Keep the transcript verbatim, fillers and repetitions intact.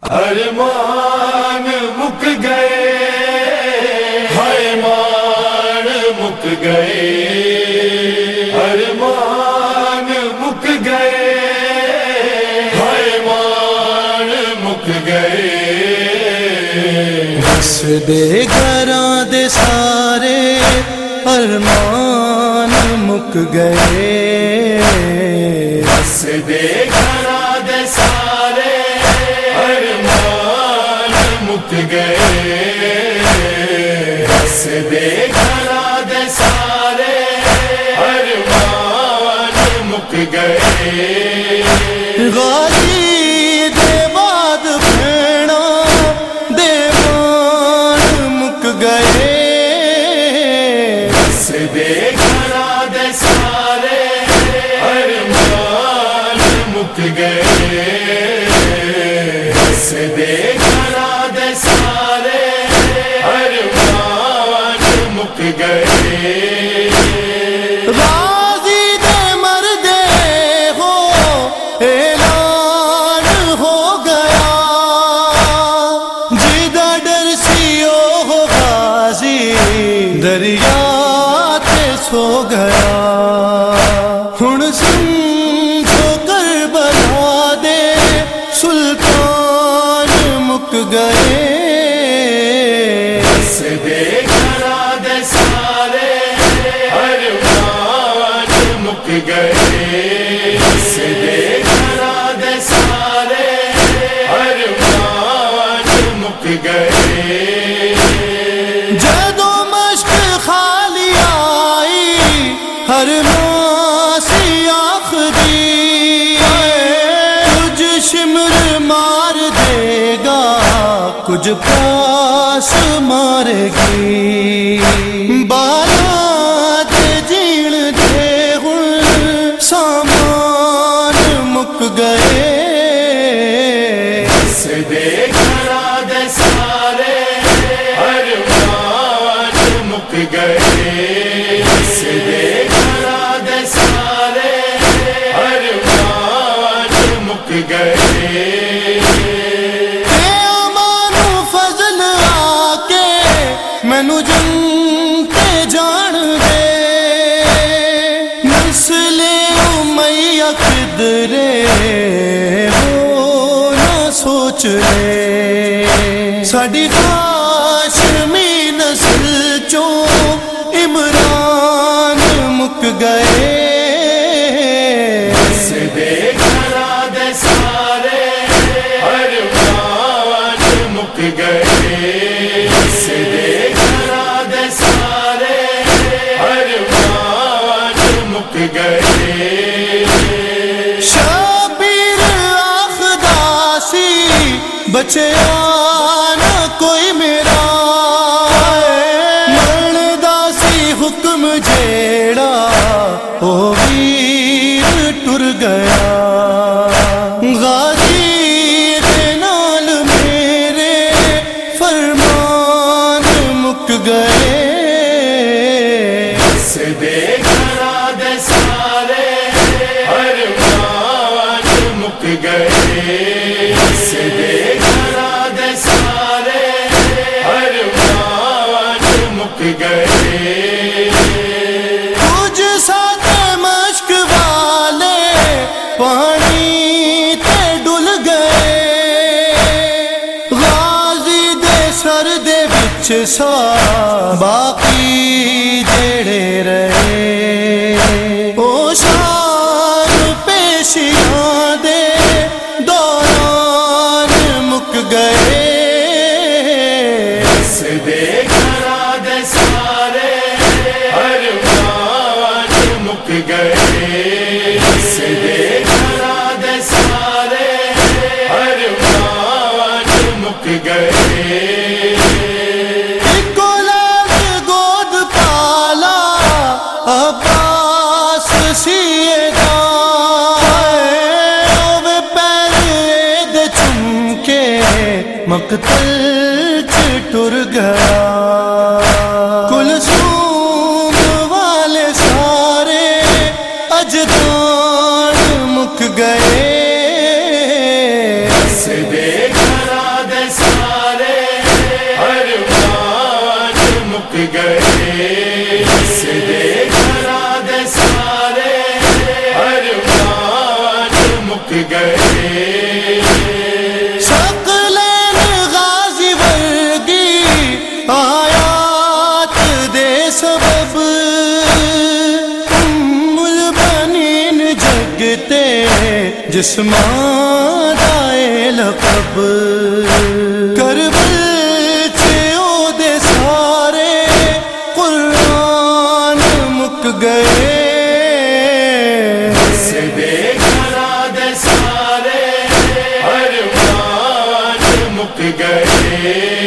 ارمان مک گئے، ارمان مک گئے، ارمان مک گئے، ارمان مک گئے۔ بس دے گھراں دے سارے ارمان مک گئے، بس دے گھراں دے سارے ارمان مک گئے، بس دے گھراں دے سارے ارمان مک گئے۔ غازی دے بعد بھیڑا دیوان مک گئے، بس دے گھراں دے سارے ارمان مک گئے، بس دے گھراں دے سارے ارمان مک گئے۔ غازی دے مردے ہو اعلان ہو گیا، جیدہ ڈر سی او غازی دریا تے سو گیا۔ ہن سمجھو کربلا دے سلطان مک گئے، بس دے گھراں دے سارے ارمان مک گئے، بس دے گھراں دے سارے ارمان مک گئے۔ جدو مشق خالی آئی ہر ماسی آخری، کچھ شمر مار دے گا کچھ پاس مارے گی، بارات جین دے ہن سامان مک گئے، بس دے گھراں دے سارے ارمان مک گئے، بس دے گھراں دے سارے ارمان مک گئے۔ مینو جنگ تے جان دے، نسل امیہ کدرے ہو نہ سوچ لے، ساڈی ہاشمی نسل چوں عمران مک گئے، بس دے گھراں دے سارے ارمان مک گئے، بس دے گھراں دے سارے ارمان مک گئے۔ شبیر آخداسی بچیا نہ کوئی میرا، مرن داسی حکم جیڑا او ویر ٹر گیا، غازی دے نال میرے فرمان مک گئے، بس دے گھراں دے سارے ارمان مک گئے، بس دے گھراں دے سارے ارمان مک گئے۔ کچھ ساتھ مشک والے پانی تے ڈل گئے، غازی دے سر دے وچ سا باقی جڑے رہے، او شان پیشیاں دے دوران مک گئے، بس دے گھراں دے سارے ارمان مک گئے، بس دے گھراں دے سارے ارمان مک گئے۔ اکو لال گود پالا عباس سیے گا، اوے پیر دے چمکے مقتل چ ٹر گیا، کلثوم والے سارے اجداد مک گئے، دے گھراں عثمان دائے لقب کربل چیو دے سارے قرآن مک گئے دے گھراں دے سارے ارمان مک گئے